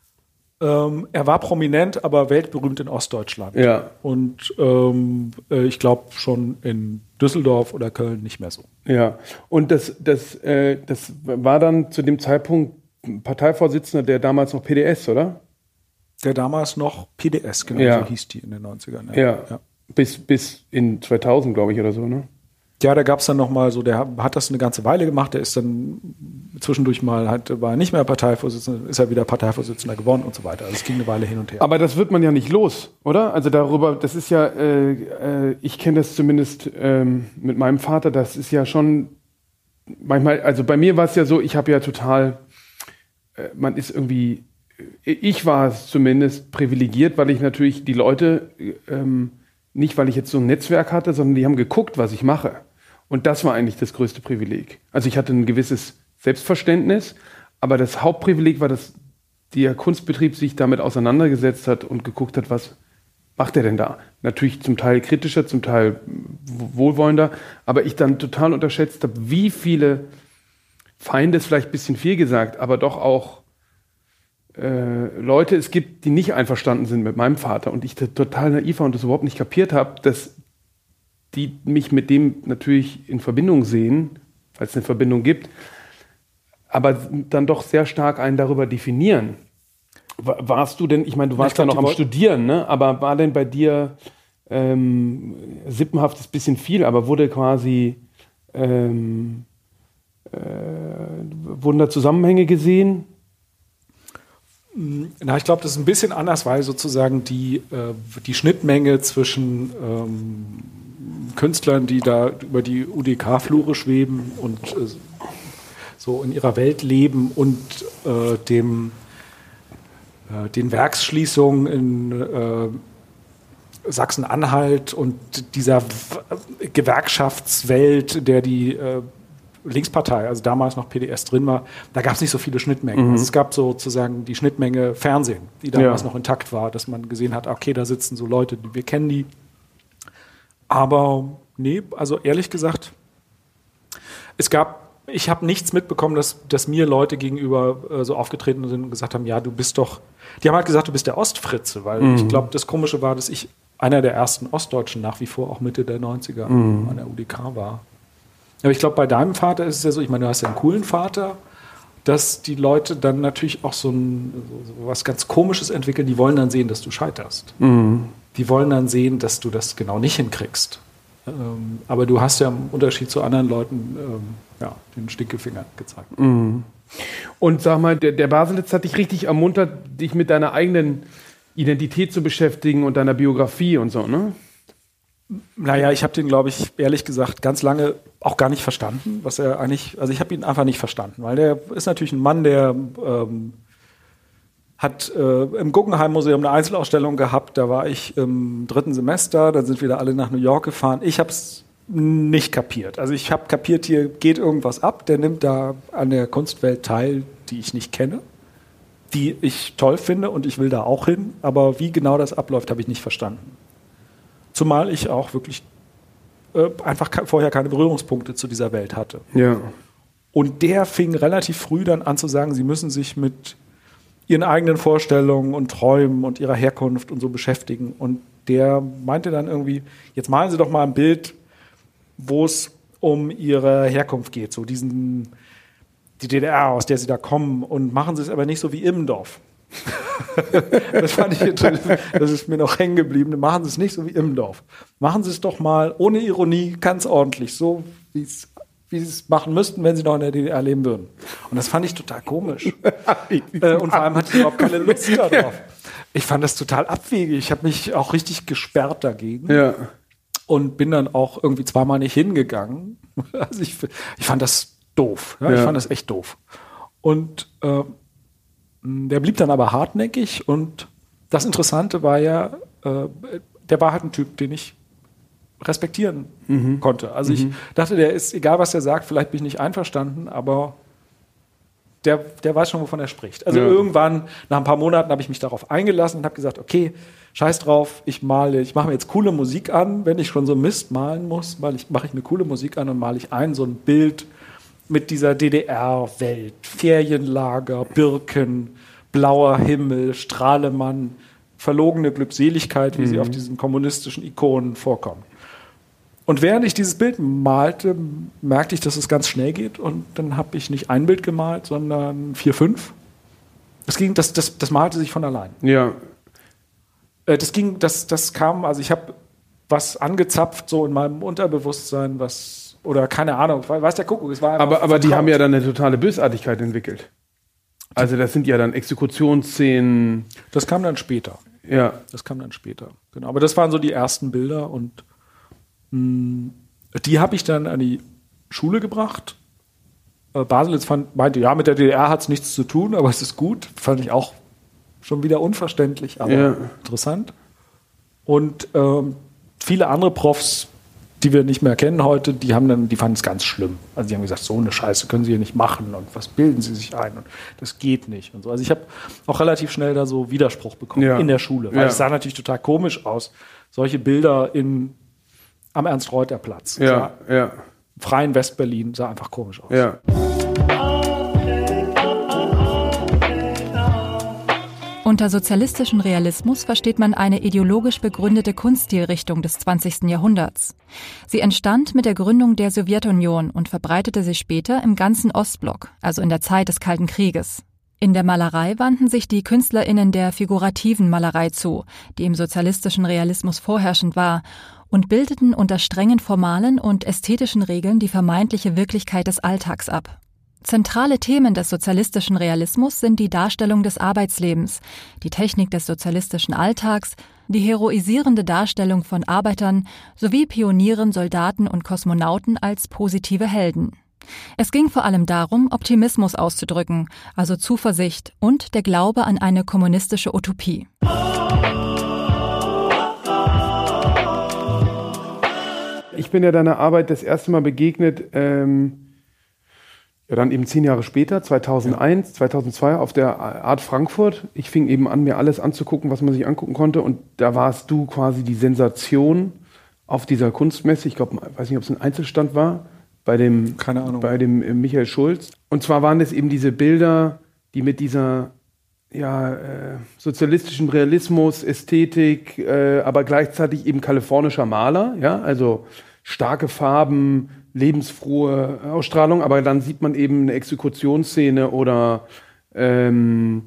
Ähm, er war prominent, aber weltberühmt in Ostdeutschland. Ja. Und ähm, äh, ich glaube schon in Düsseldorf oder Köln nicht mehr so. Ja. Und das, das, äh, das war dann zu dem Zeitpunkt Parteivorsitzender der damals noch P D S, oder? Der damals noch P D S, genau, ja. so hieß die in den neunzigern. Ja. ja. ja. Bis, bis in zweitausend, glaube ich, oder so, ne? Ja, da gab es dann noch mal so, der hat das eine ganze Weile gemacht, der ist dann zwischendurch mal, halt, war nicht mehr Parteivorsitzender, ist er wieder Parteivorsitzender geworden und so weiter. Also es ging eine Weile hin und her. Aber das wird man ja nicht los, oder? Also darüber, das ist ja, äh, äh, ich kenne das zumindest ähm, mit meinem Vater, das ist ja schon manchmal, also bei mir war es ja so, ich habe ja total, äh, man ist irgendwie, ich war es zumindest privilegiert, weil ich natürlich die Leute, ähm, nicht weil ich jetzt so ein Netzwerk hatte, sondern die haben geguckt, was ich mache. Und das war eigentlich das größte Privileg. Also ich hatte ein gewisses Selbstverständnis, aber das Hauptprivileg war, dass der Kunstbetrieb sich damit auseinandergesetzt hat und geguckt hat, was macht er denn da? Natürlich zum Teil kritischer, zum Teil wohlwollender, aber ich dann total unterschätzt habe, wie viele Feinde, ist vielleicht ein bisschen viel gesagt, aber doch auch äh, Leute es gibt, die nicht einverstanden sind mit meinem Vater und ich total naiv war und das überhaupt nicht kapiert habe, dass die mich mit dem natürlich in Verbindung sehen, weil es eine Verbindung gibt, aber dann doch sehr stark einen darüber definieren. Warst du denn, ich meine, du warst ja noch am Studieren, ne? Aber war denn bei dir ähm, sippenhaft ist ein bisschen viel, aber wurde quasi ähm, äh, wurden da Zusammenhänge gesehen? Na, ich glaube, das ist ein bisschen anders, weil sozusagen die, äh, die Schnittmenge zwischen ähm, Künstlern, die da über die U D K-Flure schweben und äh, so in ihrer Welt leben und äh, dem, äh, den Werksschließungen in äh, Sachsen-Anhalt und dieser w- Gewerkschaftswelt, der die äh, Linkspartei, also damals noch P D S drin war, da gab es nicht so viele Schnittmengen. Mhm. Also es gab sozusagen die Schnittmenge Fernsehen, die damals ja. noch intakt war, dass man gesehen hat, okay, da sitzen so Leute, wir kennen die. Aber nee, also ehrlich gesagt, es gab, ich habe nichts mitbekommen, dass, dass mir Leute gegenüber äh, so aufgetreten sind und gesagt haben, ja, du bist doch, die haben halt gesagt, du bist der Ostfritze, weil mhm. ich glaube, das Komische war, dass ich einer der ersten Ostdeutschen nach wie vor auch Mitte der neunziger mhm. an der U D K war. Aber ich glaube, bei deinem Vater ist es ja so, ich meine, du hast ja einen coolen Vater, dass die Leute dann natürlich auch so, ein, so was ganz Komisches entwickeln, die wollen dann sehen, dass du scheiterst. Mhm. Die wollen dann sehen, dass du das genau nicht hinkriegst. Ähm, aber du hast ja im Unterschied zu anderen Leuten ähm, ja, den Stinkefinger gezeigt. Mhm. Und sag mal, der, der Baselitz hat dich richtig ermuntert, dich mit deiner eigenen Identität zu beschäftigen und deiner Biografie und so, ne? Naja, ich habe den, glaube ich, ehrlich gesagt, ganz lange auch gar nicht verstanden, was er eigentlich, also ich habe ihn einfach nicht verstanden, weil der ist natürlich ein Mann, der ähm, hat äh, im Guggenheim-Museum eine Einzelausstellung gehabt, da war ich im dritten Semester, dann sind wir da alle nach New York gefahren. Ich habe es nicht kapiert. Also ich habe kapiert, hier geht irgendwas ab, der nimmt da an der Kunstwelt teil, die ich nicht kenne, die ich toll finde und ich will da auch hin, aber wie genau das abläuft, habe ich nicht verstanden. Zumal ich auch wirklich äh, einfach ke- vorher keine Berührungspunkte zu dieser Welt hatte. Ja. Und der fing relativ früh dann an zu sagen, sie müssen sich mit ihren eigenen Vorstellungen und Träumen und ihrer Herkunft und so beschäftigen. Und der meinte dann irgendwie, jetzt malen Sie doch mal ein Bild, wo es um ihre Herkunft geht, so diesen, die D D R, aus der sie da kommen, und machen Sie es aber nicht so wie Immendorf. Das fand ich, das ist mir noch hängen geblieben. Machen Sie es nicht so wie Immendorf. Machen Sie es doch mal ohne Ironie, ganz ordentlich, so wie es wie sie es machen müssten, wenn sie noch in der D D R leben würden. Und das fand ich total komisch. äh, und vor allem hatte ich überhaupt keine Lust darauf. Ich fand das total abwegig. Ich habe mich auch richtig gesperrt dagegen. Ja. Und bin dann auch irgendwie zweimal nicht hingegangen. Also ich, ich fand das doof. Ja? Ja. Ich fand das echt doof. Und äh, der blieb dann aber hartnäckig. Und das Interessante war ja, äh, der war halt ein Typ, den ich respektieren mhm. konnte. Also mhm. ich dachte, der ist, egal was er sagt, vielleicht bin ich nicht einverstanden, aber der, der weiß schon, wovon er spricht. Also ja. irgendwann, nach ein paar Monaten, habe ich mich darauf eingelassen und habe gesagt, okay, scheiß drauf, ich male, ich mache mir jetzt coole Musik an, wenn ich schon so Mist malen muss, weil ich mache ich eine coole Musik an und male ich ein, so ein Bild mit dieser D D R-Welt, Ferienlager, Birken, blauer Himmel, Strahlemann, verlogene Glückseligkeit, wie mhm. sie auf diesen kommunistischen Ikonen vorkommen. Und während ich dieses Bild malte, merkte ich, dass es ganz schnell geht. Und dann habe ich nicht ein Bild gemalt, sondern vier, fünf. Das ging, das, das, das malte sich von allein. Ja. Äh, das ging, das, das kam, also ich habe was angezapft so in meinem Unterbewusstsein, was, oder keine Ahnung, weiß der Kuckuck, es war aber, aber die haben ja dann eine totale Bösartigkeit entwickelt. Also das sind ja dann Exekutionsszenen. Das kam dann später. Ja. Das kam dann später, genau. Aber das waren so die ersten Bilder und die habe ich dann an die Schule gebracht. Baselitz fand, meinte, ja, mit der D D R hat es nichts zu tun, aber es ist gut. Fand ich auch schon wieder unverständlich, aber ja. interessant. Und ähm, viele andere Profs, die wir nicht mehr kennen heute, die haben dann, die fanden es ganz schlimm. Also die haben gesagt, so eine Scheiße können Sie hier nicht machen und was bilden Sie sich ein und das geht nicht und so. Also ich habe auch relativ schnell da so Widerspruch bekommen ja. in der Schule, weil ja. es sah natürlich total komisch aus. Solche Bilder in am Ernst-Reuter-Platz. Ja, ja. Freien West-Berlin sah einfach komisch aus. Ja. Unter sozialistischen Realismus versteht man eine ideologisch begründete Kunststilrichtung des zwanzigsten Jahrhunderts. Sie entstand mit der Gründung der Sowjetunion und verbreitete sich später im ganzen Ostblock, also in der Zeit des Kalten Krieges. In der Malerei wandten sich die KünstlerInnen der figurativen Malerei zu, die im sozialistischen Realismus vorherrschend war, und bildeten unter strengen formalen und ästhetischen Regeln die vermeintliche Wirklichkeit des Alltags ab. Zentrale Themen des sozialistischen Realismus sind die Darstellung des Arbeitslebens, die Technik des sozialistischen Alltags, die heroisierende Darstellung von Arbeitern sowie Pionieren, Soldaten und Kosmonauten als positive Helden. Es ging vor allem darum, Optimismus auszudrücken, also Zuversicht und der Glaube an eine kommunistische Utopie. Ich bin ja deiner Arbeit das erste Mal begegnet, ähm, ja dann eben zehn Jahre später, zweitausendeins, zweitausendzwei auf der Art Frankfurt. Ich fing eben an, mir alles anzugucken, was man sich angucken konnte, und da warst du quasi die Sensation auf dieser Kunstmesse. Ich glaube, weiß nicht, ob es ein Einzelstand war, bei dem, Keine Ahnung. bei dem äh, Michael Schulz. Und zwar waren es eben diese Bilder, die mit dieser ja, äh, sozialistischen Realismus, Ästhetik, äh, aber gleichzeitig eben kalifornischer Maler, ja, also starke Farben, lebensfrohe Ausstrahlung, aber dann sieht man eben eine Exekutionsszene oder ähm,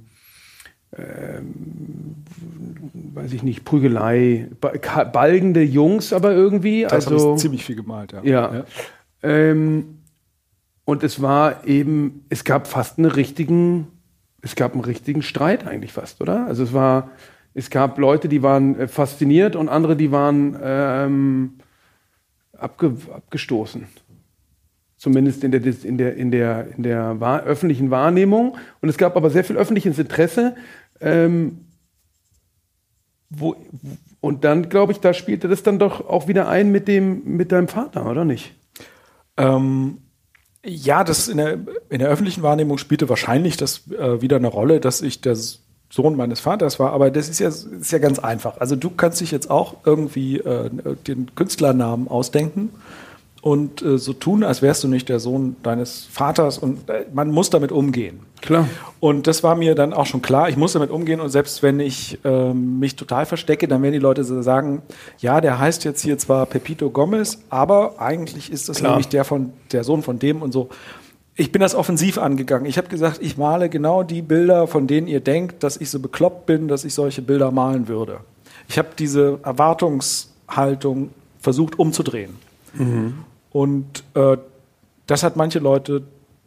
ähm, weiß ich nicht, Prügelei, balgende Jungs aber irgendwie. Das also habe ich ziemlich viel gemalt, ja. Ja. ja. Ähm, und es war eben, es gab fast einen richtigen, es gab einen richtigen Streit eigentlich fast, oder? Also es war, es gab Leute, die waren fasziniert und andere, die waren ähm, abge, abgestoßen. Zumindest in der, in der, in der, in der wahr, öffentlichen Wahrnehmung. Und es gab aber sehr viel öffentliches Interesse. Ähm, wo, und dann, glaube ich, da spielte das dann doch auch wieder ein mit dem, mit deinem Vater, oder nicht? Ähm, ja, das in der, in der öffentlichen Wahrnehmung spielte wahrscheinlich das äh, wieder eine Rolle, dass ich der Sohn meines Vaters war. Aber das ist ja, ist ja ganz einfach. Also du kannst dich jetzt auch irgendwie äh, den Künstlernamen ausdenken und äh, so tun, als wärst du nicht der Sohn deines Vaters, und äh, man muss damit umgehen. Klar. Und das war mir dann auch schon klar, ich muss damit umgehen, und selbst wenn ich äh, mich total verstecke, dann werden die Leute so sagen, ja, der heißt jetzt hier zwar Pepito Gomez, aber eigentlich ist das Klar. nämlich der, von, der Sohn von dem und so. ich bin das offensiv angegangen. Ich habe gesagt, ich male genau die Bilder, von denen ihr denkt, dass ich so bekloppt bin, dass ich solche Bilder malen würde. Ich habe diese Erwartungshaltung versucht umzudrehen. Mhm. Und äh, das hat manche Leute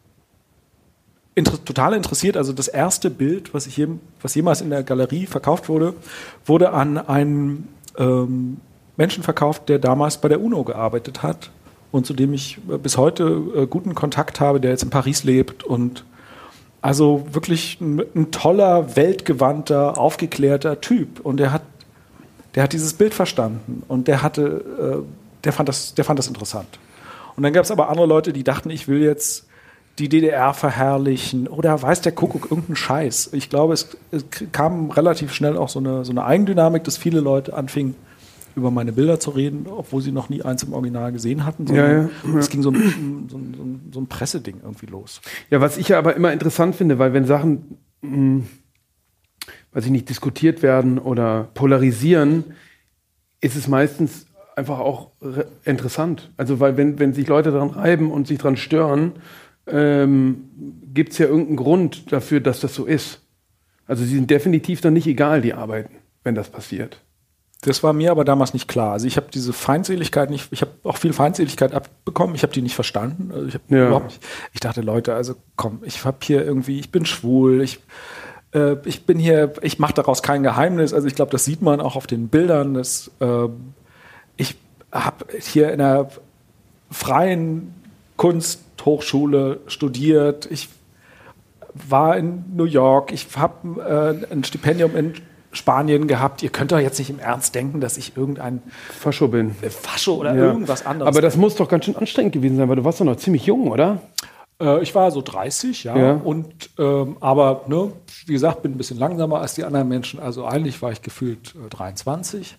inter- total interessiert. Also das erste Bild, was, ich je, was jemals in der Galerie verkauft wurde, wurde an einen ähm, Menschen verkauft, der damals bei der UNO gearbeitet hat und zu dem ich bis heute äh, guten Kontakt habe, der jetzt in Paris lebt. Und also wirklich ein, ein toller, weltgewandter, aufgeklärter Typ. Und der hat, der hat dieses Bild verstanden und der hatte, äh, der fand das, der fand das interessant. Und dann gab es aber andere Leute, die dachten, ich will jetzt die D D R verherrlichen oder weiß der Kuckuck, irgendeinen Scheiß. Ich glaube, es, es kam relativ schnell auch so eine, so eine Eigendynamik, dass viele Leute anfingen, über meine Bilder zu reden, obwohl sie noch nie eins im Original gesehen hatten. Ja, ja, ja. Es ging so ein, so, ein, so ein Presseding irgendwie los. Ja, was ich ja aber immer interessant finde, weil wenn Sachen, mh, weiß ich nicht, diskutiert werden oder polarisieren, ist es meistens einfach auch re- interessant. Also weil wenn, wenn sich Leute daran reiben und sich daran stören, ähm, gibt es ja irgendeinen Grund dafür, dass das so ist. Also sie sind definitiv dann nicht egal, die Arbeiten, wenn das passiert. Das war mir aber damals nicht klar. Also ich habe diese Feindseligkeit nicht, ich habe auch viel Feindseligkeit abbekommen, ich habe die nicht verstanden. Also ich, hab ja. überhaupt nicht, ich dachte, Leute, also komm, ich habe hier irgendwie, ich bin schwul, ich, äh, ich bin hier, ich mache daraus kein Geheimnis. Also ich glaube, das sieht man auch auf den Bildern. Dass, äh, ich habe hier in einer freien Kunsthochschule studiert, ich war in New York, ich habe äh, ein Stipendium in Spanien gehabt. Ihr könnt doch jetzt nicht im Ernst denken, dass ich irgendein Fascho bin. Fascho oder ja. irgendwas anderes. Aber das muss doch ganz schön anstrengend gewesen sein, weil du warst doch noch ziemlich jung, oder? Äh, ich war so dreißig, ja. ja. Und, ähm, aber, ne, wie gesagt, bin ein bisschen langsamer als die anderen Menschen. Also eigentlich war ich gefühlt äh, dreiundzwanzig.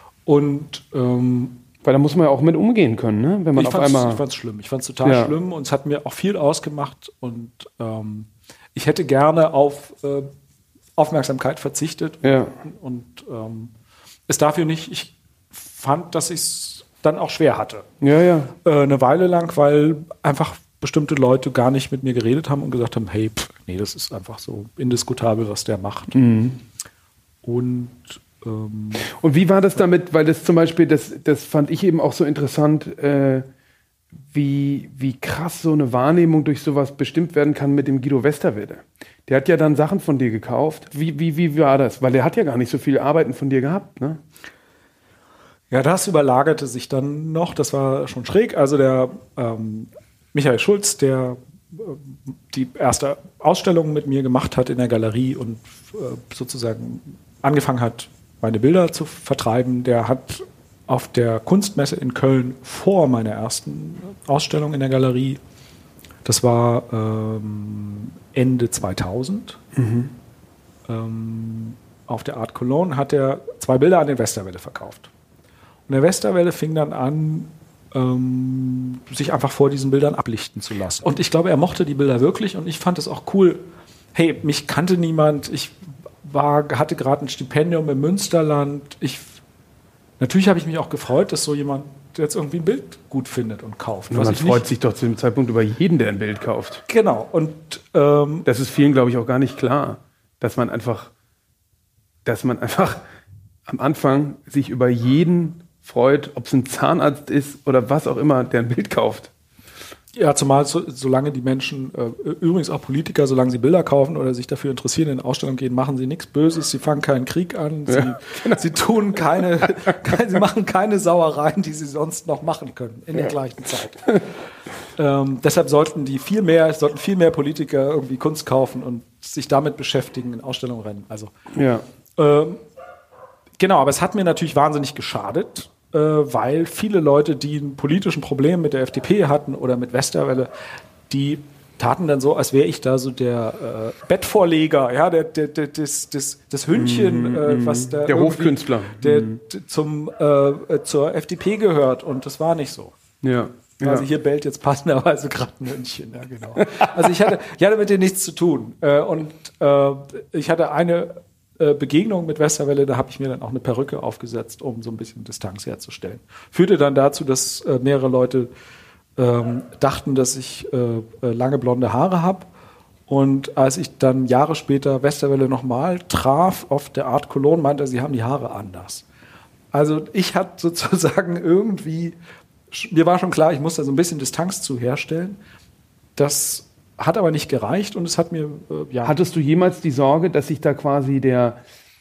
Und ähm, weil da muss man ja auch mit umgehen können, ne? Wenn man ich auf fand's, einmal. Ich fand es schlimm. Ich fand es total ja. schlimm und es hat mir auch viel ausgemacht. Und ähm, ich hätte gerne auf äh, Aufmerksamkeit verzichtet ja. und ähm, es dafür nicht, ich fand, dass ich es dann auch schwer hatte. Ja, ja. Äh, eine Weile lang, weil einfach bestimmte Leute gar nicht mit mir geredet haben und gesagt haben, hey, pff, nee, das ist einfach so indiskutabel, was der macht. Mhm. Und ähm, Und wie war das damit, weil das zum Beispiel, das, das fand ich eben auch so interessant, äh, wie, wie krass so eine Wahrnehmung durch sowas bestimmt werden kann mit dem Guido Westerwelle. Der hat ja dann Sachen von dir gekauft. Wie, wie, wie war das? Weil der hat ja gar nicht so viel Arbeiten von dir gehabt, ne? Ja, das überlagerte sich dann noch. Das war schon schräg. Also der ähm, Michael Schulz, der äh, die erste Ausstellung mit mir gemacht hat in der Galerie und äh, sozusagen angefangen hat, meine Bilder zu vertreiben, der hat auf der Kunstmesse in Köln vor meiner ersten Ausstellung in der Galerie, das war ähm, Ende zweitausend, mhm. ähm, auf der Art Cologne hat er zwei Bilder an den Westerwelle verkauft. Und der Westerwelle fing dann an, ähm, sich einfach vor diesen Bildern ablichten zu lassen. Und ich glaube, er mochte die Bilder wirklich und ich fand es auch cool. Hey, mich kannte niemand, ich war, hatte gerade ein Stipendium im Münsterland, ich Natürlich habe ich mich auch gefreut, dass so jemand jetzt irgendwie ein Bild gut findet und kauft. Man freut sich doch zu dem Zeitpunkt über jeden, der ein Bild kauft. Genau. Und ähm, das ist vielen, glaube ich, auch gar nicht klar, dass man einfach, dass man einfach am Anfang sich über jeden freut, ob es ein Zahnarzt ist oder was auch immer, der ein Bild kauft. Ja, zumal so, solange die Menschen, äh, übrigens auch Politiker, solange sie Bilder kaufen oder sich dafür interessieren, in Ausstellungen gehen, machen sie nichts Böses, sie fangen keinen Krieg an, sie, ja, genau. sie tun keine, keine, sie machen keine Sauereien, die sie sonst noch machen können in ja. der gleichen Zeit. ähm, deshalb sollten die viel mehr, sollten viel mehr Politiker irgendwie Kunst kaufen und sich damit beschäftigen, in Ausstellungen rennen. Also ja. ähm, genau, aber es hat mir natürlich wahnsinnig geschadet. Weil viele Leute, die ein politisches Problem mit der F D P hatten oder mit Westerwelle, die taten dann so, als wäre ich da so der äh, Bettvorleger, ja, der, der, der, das, das, das Hündchen, mm, äh, was da der Hofkünstler, der mm. zum, äh, zur F D P gehört und das war nicht so. Ja. Also ja. hier bellt jetzt passenderweise gerade ein Hündchen, ja genau. Also ich hatte, ich hatte mit denen nichts zu tun äh, und äh, ich hatte eine Begegnung mit Westerwelle, da habe ich mir dann auch eine Perücke aufgesetzt, um so ein bisschen Distanz herzustellen. Führte dann dazu, dass äh, mehrere Leute ähm, dachten, dass ich äh, lange blonde Haare habe. Und als ich dann Jahre später Westerwelle nochmal traf auf der Art Cologne, meinte er, sie haben die Haare anders. Also ich hatte sozusagen irgendwie, mir war schon klar, ich muss da so ein bisschen Distanz zu herstellen. Das hat aber nicht gereicht und es hat mir, äh, ja. Hattest du jemals die Sorge, dass sich da quasi der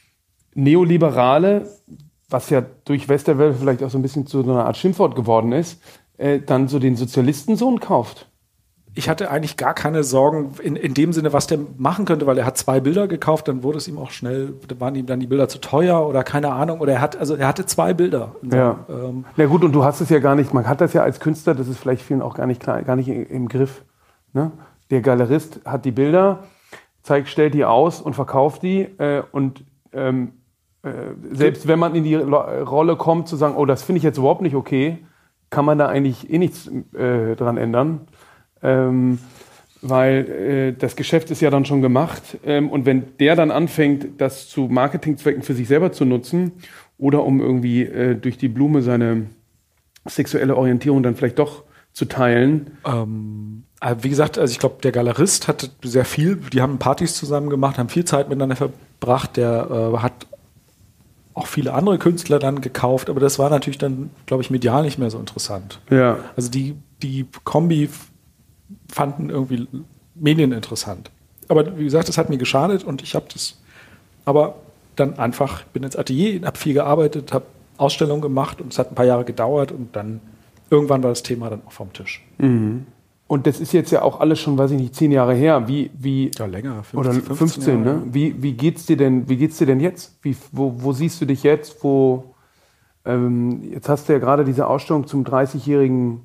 Neoliberale, was ja durch Westerwelle vielleicht auch so ein bisschen zu so einer Art Schimpfwort geworden ist, äh, dann so den Sozialistensohn kauft? Ich hatte eigentlich gar keine Sorgen in, in dem Sinne, was der machen könnte, weil er hat zwei Bilder gekauft, dann wurde es ihm auch schnell, waren ihm dann die Bilder zu teuer oder keine Ahnung. Oder er hat, also er hatte zwei Bilder. Ja. So, ähm, Na gut, und du hast es ja gar nicht, man hat das ja als Künstler, das ist vielleicht vielen auch gar nicht klar, gar nicht im Griff. Ne? Der Galerist hat die Bilder, zeigt, stellt die aus und verkauft die äh, und ähm, äh, selbst wenn man in die Rolle kommt, zu sagen, oh, das finde ich jetzt überhaupt nicht okay, kann man da eigentlich eh nichts äh, dran ändern. Ähm, weil äh, das Geschäft ist ja dann schon gemacht ähm, und wenn der dann anfängt, das zu Marketingzwecken für sich selber zu nutzen oder um irgendwie äh, durch die Blume seine sexuelle Orientierung dann vielleicht doch zu teilen. Ähm, wie gesagt, also ich glaube, der Galerist hatte sehr viel, die haben Partys zusammen gemacht, haben viel Zeit miteinander verbracht, der äh, hat auch viele andere Künstler dann gekauft, aber das war natürlich dann, glaube ich, medial nicht mehr so interessant. Ja. Also die, die Kombi fanden irgendwie Medien interessant. Aber wie gesagt, das hat mir geschadet und ich habe das aber dann einfach, bin ins Atelier, habe viel gearbeitet, habe Ausstellungen gemacht und es hat ein paar Jahre gedauert und dann irgendwann war das Thema dann auch vom Tisch. Mhm. Und das ist jetzt ja auch alles schon, weiß ich nicht, zehn Jahre her. Wie, wie, ja, länger. fünfzehn, oder fünfzehn, ne? Wie, wie geht's dir denn, wie geht's dir denn jetzt? Wie, wo, wo siehst du dich jetzt? Wo, ähm, jetzt hast du ja gerade diese Ausstellung zum dreißigjährigen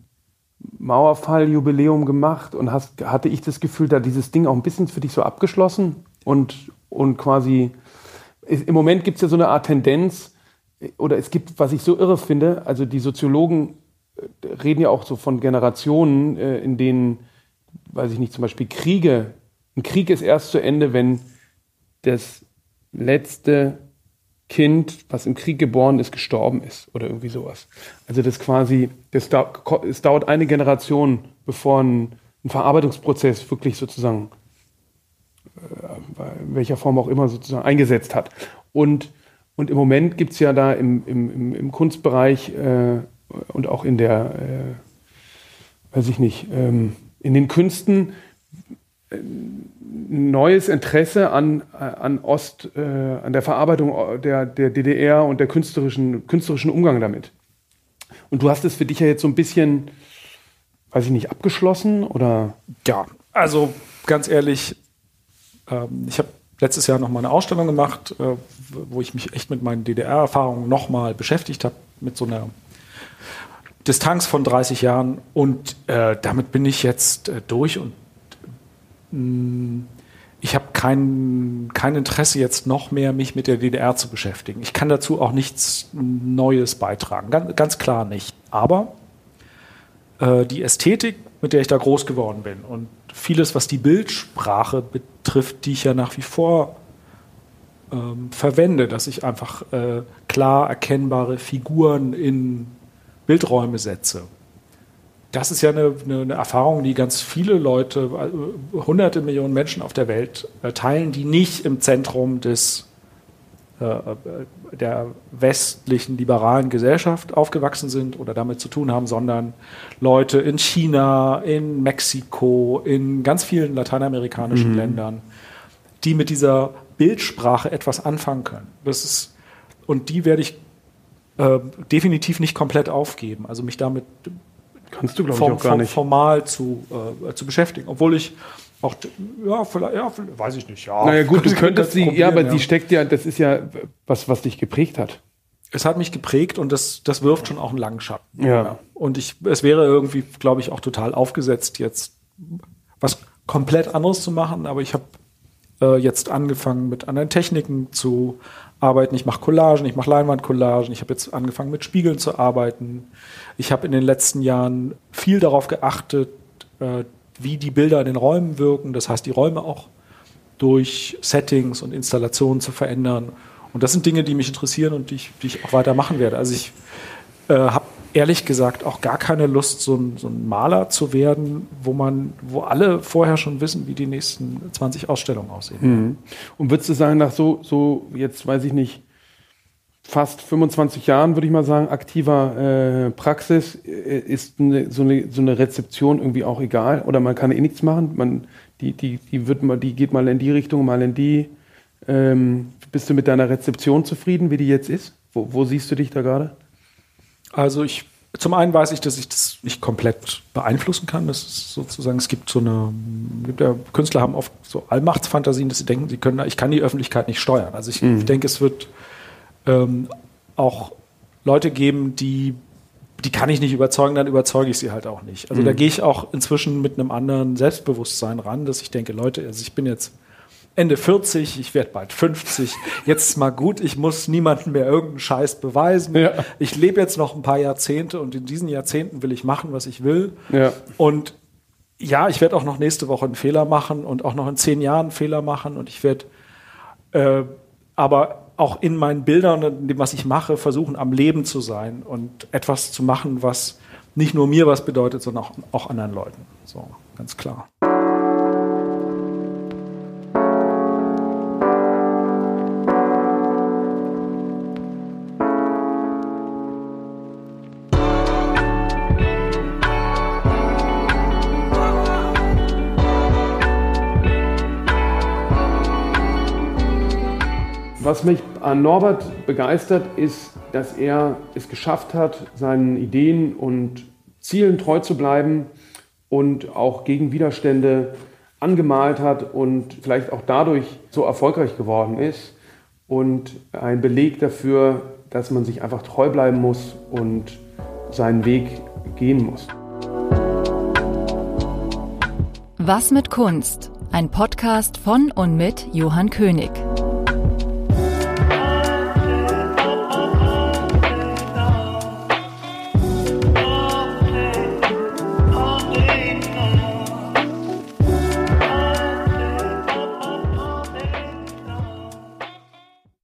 Mauerfall-Jubiläum gemacht und hast, hatte ich das Gefühl, da dieses Ding auch ein bisschen für dich so abgeschlossen und, und quasi, im Moment gibt es ja so eine Art Tendenz, oder es gibt, was ich so irre finde, also die Soziologen reden ja auch so von Generationen, in denen, weiß ich nicht, zum Beispiel Kriege, ein Krieg ist erst zu Ende, wenn das letzte Kind, was im Krieg geboren ist, gestorben ist oder irgendwie sowas. Also das quasi, das da, es dauert eine Generation, bevor ein, ein Verarbeitungsprozess wirklich sozusagen, äh, in welcher Form auch immer sozusagen eingesetzt hat. Und, und im Moment gibt es ja da im, im, im Kunstbereich äh, und auch in der, äh, weiß ich nicht, ähm, in den Künsten äh, neues Interesse an, an Ost, äh, an der Verarbeitung der, der D D R und der künstlerischen, künstlerischen Umgang damit. Und du hast es für dich ja jetzt so ein bisschen, weiß ich nicht, abgeschlossen oder? Ja, also ganz ehrlich, ähm, ich habe letztes Jahr noch mal eine Ausstellung gemacht, äh, wo ich mich echt mit meinen D D R-Erfahrungen noch mal beschäftigt habe, mit so einer Distanz von dreißig Jahren und äh, damit bin ich jetzt äh, durch und mh, ich habe kein, kein Interesse jetzt noch mehr, mich mit der D D R zu beschäftigen. Ich kann dazu auch nichts Neues beitragen, ganz, ganz klar nicht. Aber äh, die Ästhetik, mit der ich da groß geworden bin und vieles, was die Bildsprache betrifft, die ich ja nach wie vor ähm, verwende, dass ich einfach äh, klar erkennbare Figuren in Bildräume setze. Das ist ja eine, eine, eine Erfahrung, die ganz viele Leute, hunderte Millionen Menschen auf der Welt äh, teilen, die nicht im Zentrum des, äh, der westlichen liberalen Gesellschaft aufgewachsen sind oder damit zu tun haben, sondern Leute in China, in Mexiko, in ganz vielen lateinamerikanischen mhm. Ländern, die mit dieser Bildsprache etwas anfangen können. Das ist, und die werde ich Äh, definitiv nicht komplett aufgeben, also mich damit kannst du, glaube form, ich, auch gar nicht formal zu, äh, zu beschäftigen, obwohl ich auch, ja, vielleicht, ja, weiß ich nicht, ja. Naja gut, du könntest sie, ja, aber ja. die steckt ja, das ist ja was, was dich geprägt hat. Es hat mich geprägt und das, das wirft schon auch einen langen Schatten. Ja. Und ich, es wäre irgendwie, glaube ich, auch total aufgesetzt, jetzt was komplett anderes zu machen, aber ich habe äh, jetzt angefangen, mit anderen Techniken zu arbeiten. Ich mache Collagen, ich mache Leinwandcollagen. Ich habe jetzt angefangen, mit Spiegeln zu arbeiten. Ich habe in den letzten Jahren viel darauf geachtet, äh, wie die Bilder in den Räumen wirken. Das heißt, die Räume auch durch Settings und Installationen zu verändern. Und das sind Dinge, die mich interessieren und die ich, die ich auch weiter machen werde. Also ich äh, habe ehrlich gesagt auch gar keine Lust, so ein, so ein Maler zu werden, wo man, wo alle vorher schon wissen, wie die nächsten zwanzig Ausstellungen aussehen. Mhm. Und würdest du sagen, nach so, so jetzt weiß ich nicht, fast fünfundzwanzig Jahren, würde ich mal sagen, aktiver äh, Praxis, äh, ist eine, so, eine, so eine Rezeption irgendwie auch egal? Oder man kann eh nichts machen? Man, die, die, die, wird mal, die geht mal in die Richtung, mal in die. Ähm, bist du mit deiner Rezeption zufrieden, wie die jetzt ist? Wo, wo siehst du dich da gerade? Also ich, zum einen weiß ich, dass ich das nicht komplett beeinflussen kann. Das ist sozusagen, es gibt so eine, gibt ja, Künstler haben oft so Allmachtsfantasien, dass sie denken, sie können, ich kann die Öffentlichkeit nicht steuern. Also ich mhm. denke, es wird ähm, auch Leute geben, die, die kann ich nicht überzeugen, dann überzeuge ich sie halt auch nicht. Also mhm. da gehe ich auch inzwischen mit einem anderen Selbstbewusstsein ran, dass ich denke, Leute, also ich bin jetzt Ende vierzig, ich werde bald fünfzig, jetzt ist mal gut, ich muss niemandem mehr irgendeinen Scheiß beweisen. Ja. Ich lebe jetzt noch ein paar Jahrzehnte und in diesen Jahrzehnten will ich machen, was ich will. Ja. Und ja, ich werde auch noch nächste Woche einen Fehler machen und auch noch in zehn Jahren einen Fehler machen und ich werde äh, aber auch in meinen Bildern und in dem, was ich mache, versuchen, am Leben zu sein und etwas zu machen, was nicht nur mir was bedeutet, sondern auch, auch anderen Leuten. So, ganz klar. Was mich an Norbert begeistert, ist, dass er es geschafft hat, seinen Ideen und Zielen treu zu bleiben und auch gegen Widerstände angemalt hat und vielleicht auch dadurch so erfolgreich geworden ist. Und ein Beleg dafür, dass man sich einfach treu bleiben muss und seinen Weg gehen muss. Was mit Kunst? Ein Podcast von und mit Johann König.